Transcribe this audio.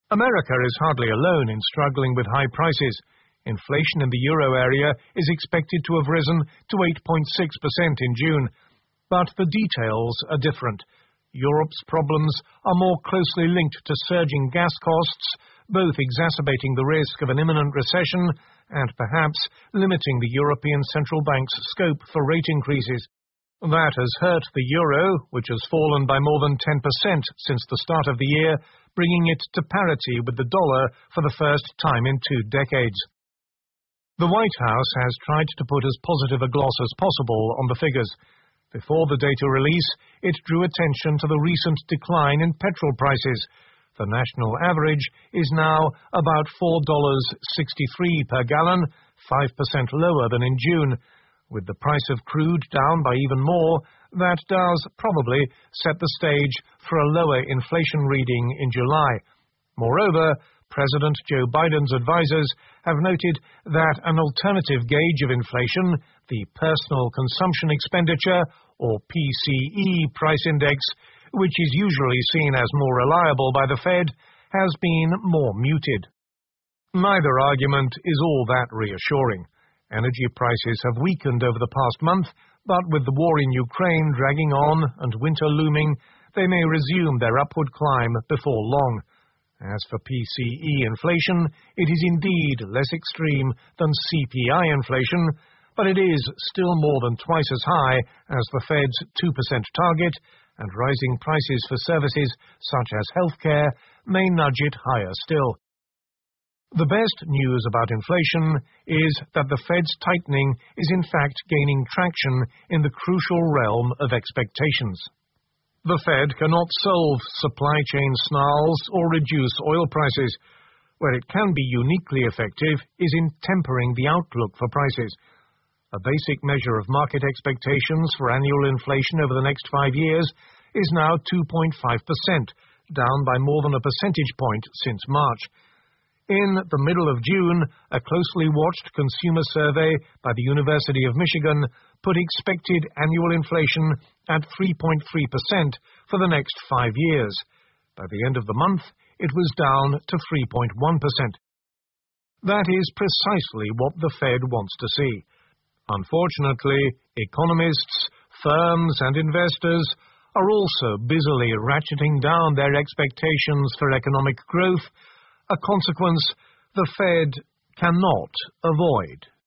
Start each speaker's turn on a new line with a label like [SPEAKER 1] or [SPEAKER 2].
[SPEAKER 1] America is hardly alone in struggling with high prices. Inflation in the euro area is expected to have risen to 8.6% in June. But the details are different. Europe's problems are more closely linked to surging gas costs, both exacerbating the risk of an imminent recession and perhaps limiting the European Central Bank's scope for rate increases. That has hurt the euro, which has fallen by more than 10% since the start of the year, bringing it to parity with the dollar for the first time in 2 decades. The White House has tried to put as positive a gloss as possible on the figures. Before the data release, it drew attention to the recent decline in petrol prices. The national average is now about $4.63 per gallon, 5% lower than in June. With the price of crude down by even more, that does probably set the stage for a lower inflation reading in July. Moreover, President Joe Biden's advisers have noted that an alternative gauge of inflation, the Personal Consumption Expenditure, or PCE price index, which is usually seen as more reliable by the Fed, has been more muted. Neither argument is all that reassuring. Energy prices have weakened over the past month, but with the war in Ukraine dragging on and winter looming, they may resume their upward climb before long. As for PCE inflation, it is indeed less extreme than CPI inflation, but it is still more than twice as high as the Fed's 2% target, and rising prices for services such as healthcare may nudge it higher still. The best news about inflation is that the Fed's tightening is in fact gaining traction in the crucial realm of expectations. The Fed cannot solve supply chain snarls or reduce oil prices. Where it can be uniquely effective is in tempering the outlook for prices. A basic measure of market expectations for annual inflation over the next 5 years is now 2.5%, down by more than a percentage point since March. In the middle of June, a closely watched consumer survey by the University of Michigan put expected annual inflation at 3.3% for the next 5 years. By the end of the month, it was down to 3.1%. That is precisely what the Fed wants to see. Unfortunately, economists, firms, and investors are also busily ratcheting down their expectations for economic growth, a consequence the Fed cannot avoid.